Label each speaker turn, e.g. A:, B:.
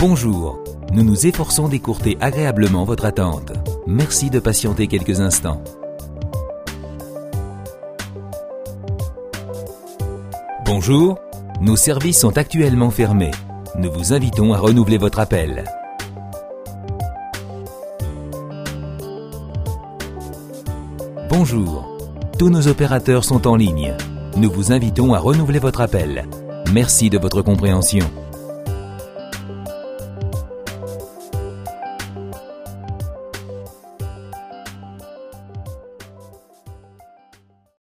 A: Bonjour, nous nous efforçons d'écourter agréablement votre attente. Merci de patienter quelques instants. Bonjour, nos services sont actuellement fermés. Nous vous invitons à renouveler votre appel. Bonjour, tous nos opérateurs sont en ligne. Nous vous invitons à renouveler votre appel. Merci de votre compréhension.